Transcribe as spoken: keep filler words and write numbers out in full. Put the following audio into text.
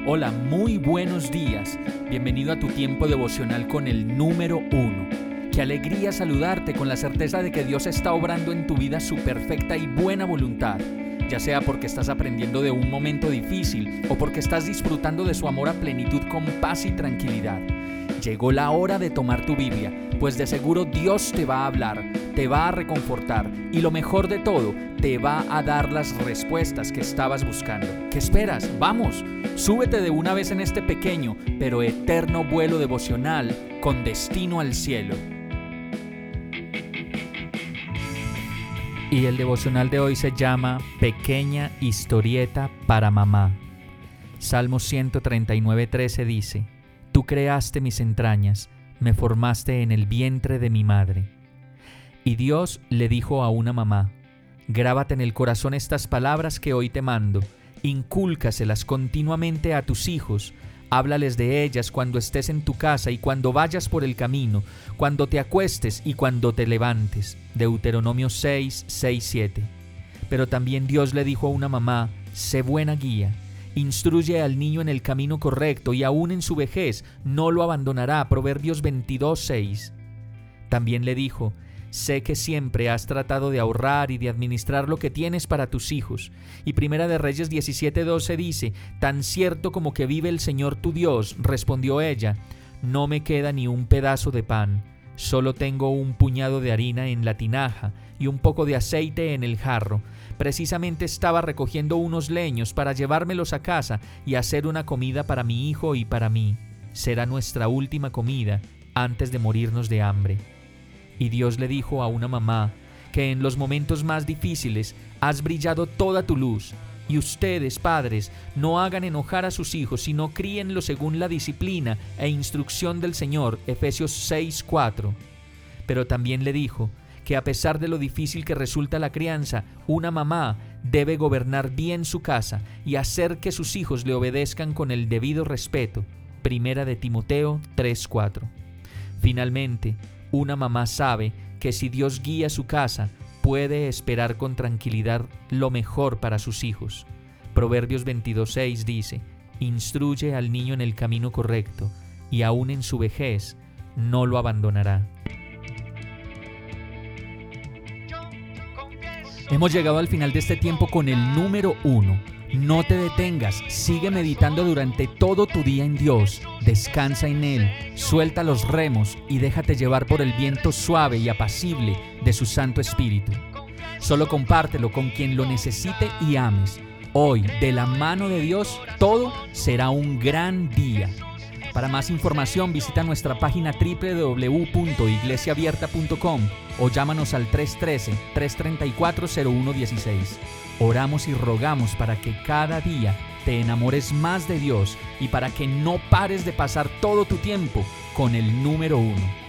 Hola, muy buenos días. Bienvenido a tu tiempo devocional con el número uno. Qué alegría saludarte con la certeza de que Dios está obrando en tu vida su perfecta y buena voluntad, ya sea porque estás aprendiendo de un momento difícil o porque estás disfrutando de su amor a plenitud con paz y tranquilidad. Llegó la hora de tomar tu Biblia, pues de seguro Dios te va a hablar, te va a reconfortar y lo mejor de todo, te va a dar las respuestas que estabas buscando. ¿Qué esperas? ¡Vamos! Súbete de una vez en este pequeño pero eterno vuelo devocional con destino al cielo. Y el devocional de hoy se llama Pequeña historieta para mamá. Salmo ciento treinta y nueve, trece dice: Tú creaste mis entrañas, me formaste en el vientre de mi madre. Y Dios le dijo a una mamá: Grábate en el corazón estas palabras que hoy te mando, incúlcaselas continuamente a tus hijos, háblales de ellas cuando estés en tu casa y cuando vayas por el camino, cuando te acuestes y cuando te levantes. Deuteronomio seis, seis, siete. Pero también Dios le dijo a una mamá: Sé buena guía. Instruye al niño en el camino correcto y aún en su vejez no lo abandonará. Proverbios veintidós, seis. También le dijo: Sé que siempre has tratado de ahorrar y de administrar lo que tienes para tus hijos. Y Primera de Reyes diecisiete, doce dice: Tan cierto como que vive el Señor tu Dios, respondió ella, no me queda ni un pedazo de pan. Solo tengo un puñado de harina en la tinaja y un poco de aceite en el jarro. Precisamente estaba recogiendo unos leños para llevármelos a casa y hacer una comida para mi hijo y para mí. Será nuestra última comida antes de morirnos de hambre. Y Dios le dijo a una mamá que en los momentos más difíciles has brillado toda tu luz. Y ustedes, padres, no hagan enojar a sus hijos, sino críenlo según la disciplina e instrucción del Señor. Efesios seis, cuatro. Pero también le dijo que a pesar de lo difícil que resulta la crianza, una mamá debe gobernar bien su casa y hacer que sus hijos le obedezcan con el debido respeto. Primera de Timoteo tres, cuatro. Finalmente, una mamá sabe que si Dios guía su casa, puede esperar con tranquilidad lo mejor para sus hijos. Proverbios veintidós, seis dice: Instruye al niño en el camino correcto, y aún en su vejez no lo abandonará. Hemos llegado al final de este tiempo con el número uno. No te detengas, sigue meditando durante todo tu día en Dios, descansa en Él, suelta los remos y déjate llevar por el viento suave y apacible de su Santo Espíritu. Solo compártelo con quien lo necesite y ames. Hoy, de la mano de Dios, todo será un gran día. Para más información visita nuestra página doble u doble u doble u punto iglesia abierta punto com o llámanos al tres uno tres, tres tres cuatro, cero uno uno seis. Oramos y rogamos para que cada día te enamores más de Dios y para que no pares de pasar todo tu tiempo con el número uno.